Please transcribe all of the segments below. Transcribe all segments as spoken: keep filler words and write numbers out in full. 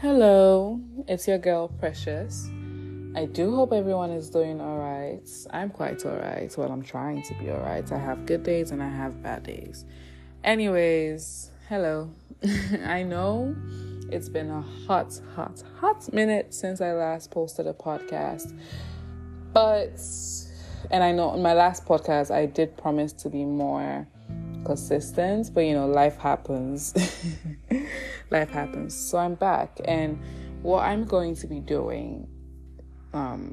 Hello, it's your girl Precious. I do hope everyone is doing alright. I'm quite alright. Well, I'm trying to be alright. I have good days and I have bad days. Anyways, hello. I know it's been a hot, hot, hot minute since I last posted a podcast. But, and I know in my last podcast, I did promise to be more consistent, but you know, life happens. Life happens. So I'm back, and what I'm going to be doing um,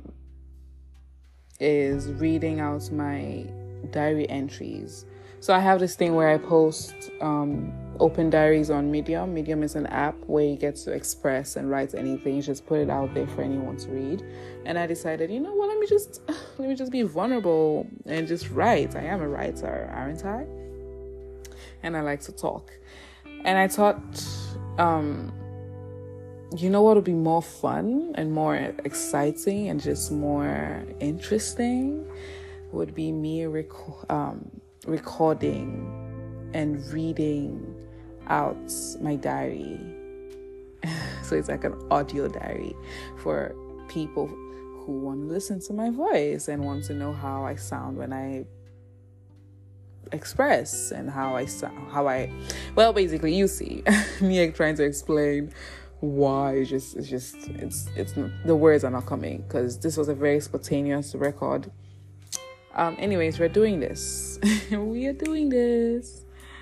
is reading out my diary entries. So I have this thing where I post um, open diaries on Medium. Medium is an app where you get to express and write anything. You just put it out there for anyone to read. And I decided, you know what, let me just let me just be vulnerable and just write. I am a writer, aren't I? And I like to talk. And I thought, um, you know what would be more fun and more exciting and just more interesting would be me rec- um, recording and reading out my diary. So it's like an audio diary for people who want to listen to my voice and want to know how I sound when I express and how I sound, how I, well, basically, you see, me trying to explain why it's just, it's just, it's, it's, not, the words are not coming because this was a very spontaneous record. Um, anyways, we're doing this. we are doing this.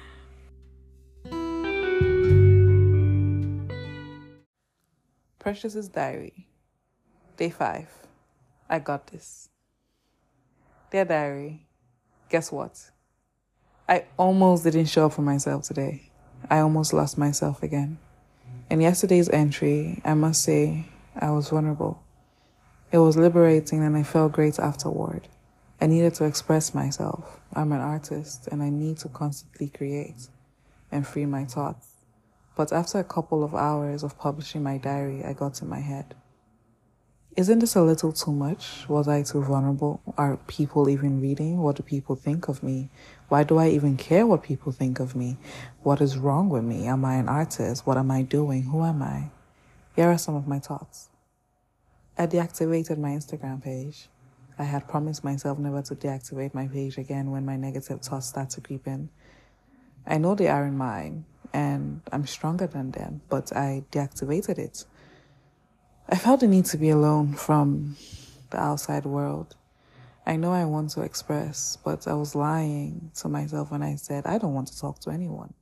Precious's diary, day five. I got this. Dear diary, guess what? I almost didn't show up for myself today. I almost lost myself again. In yesterday's entry, I must say I was vulnerable. It was liberating and I felt great afterward. I needed to express myself. I'm an artist and I need to constantly create and free my thoughts. But after a couple of hours of publishing my diary, I got in my head. Isn't this a little too much? Was I too vulnerable? Are people even reading? What do people think of me? Why do I even care what people think of me? What is wrong with me? Am I an artist? What am I doing? Who am I? Here are some of my thoughts. I deactivated my Instagram page. I had promised myself never to deactivate my page again when my negative thoughts start to creep in. I know they aren't mine, and I'm stronger than them, but I deactivated it. I felt the need to be alone from the outside world. I know I want to express, but I was lying to myself when I said I don't want to talk to anyone.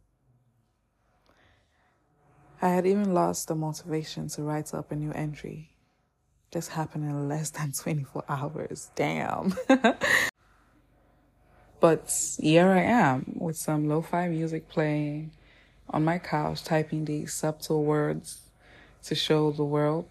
I had even lost the motivation to write up a new entry. This happened in less than twenty-four hours. Damn. But here I am with some lo-fi music playing on my couch, typing these subtle words to show the world.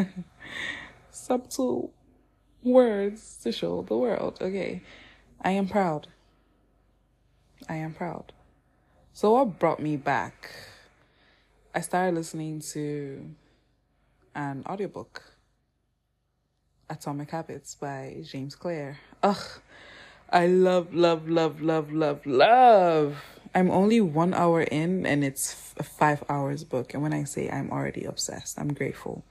Subtle words to show the world. Okay. I am proud. I am proud. So what brought me back? I started listening to an audiobook, Atomic Habits by James Clear. Ugh. I love, love, love, love, love, love. I'm only one hour in and it's a five hours book. And when I say I'm already obsessed, I'm grateful.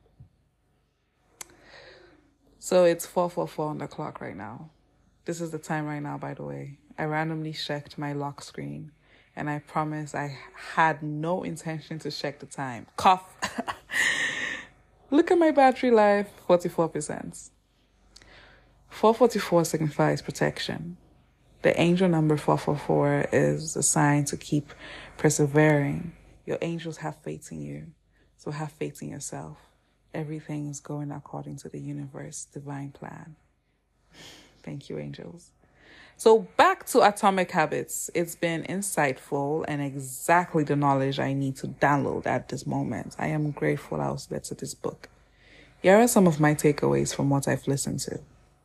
So it's four forty-four on the clock right now. This is the time right now, by the way. I randomly checked my lock screen and I promise I had no intention to check the time. Cough. Look at my battery life, forty-four percent. four forty-four signifies protection. The angel number four four four is a sign to keep persevering. Your angels have faith in you, so have faith in yourself. Everything is going according to the universe, divine plan. Thank you, angels. So back to Atomic Habits. It's been insightful and exactly the knowledge I need to download at this moment. I am grateful I was led to this book. Here are some of my takeaways from what I've listened to.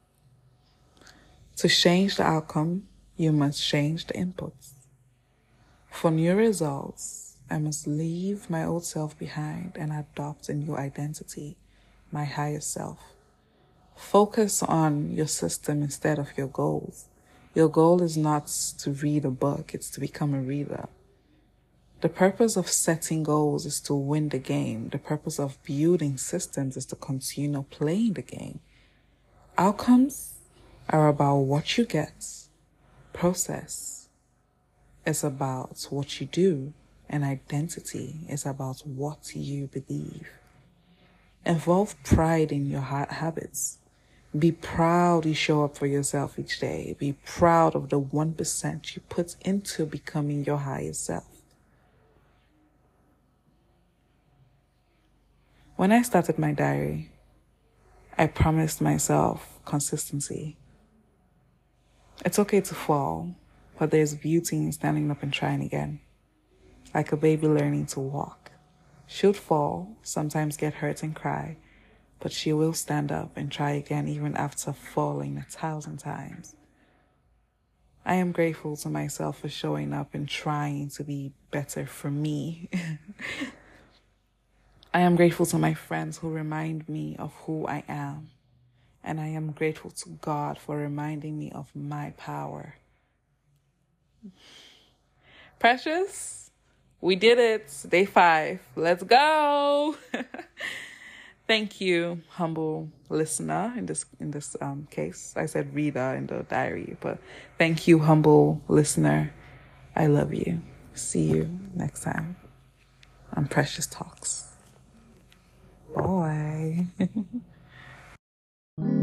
To change the outcome, you must change the inputs. For new results, I must leave my old self behind and adopt a new identity, my higher self. Focus on your system instead of your goals. Your goal is not to read a book, it's to become a reader. The purpose of setting goals is to win the game. The purpose of building systems is to continue playing the game. Outcomes are about what you get. Process is about what you do. And identity is about what you believe. Involve pride in your ha- habits. Be proud you show up for yourself each day. Be proud of the one percent you put into becoming your highest self. When I started my diary, I promised myself consistency. It's okay to fall, but there's beauty in standing up and trying again. Like a baby learning to walk. She'll fall, sometimes get hurt and cry, but she will stand up and try again even after falling a thousand times. I am grateful to myself for showing up and trying to be better for me. I am grateful to my friends who remind me of who I am. And I am grateful to God for reminding me of my power. Precious, we did it. Day five. Let's go. Thank you, humble listener, in this in this um case. I said reader in the diary, but thank you, humble listener. I love you. See you next time on Precious Talks. Bye.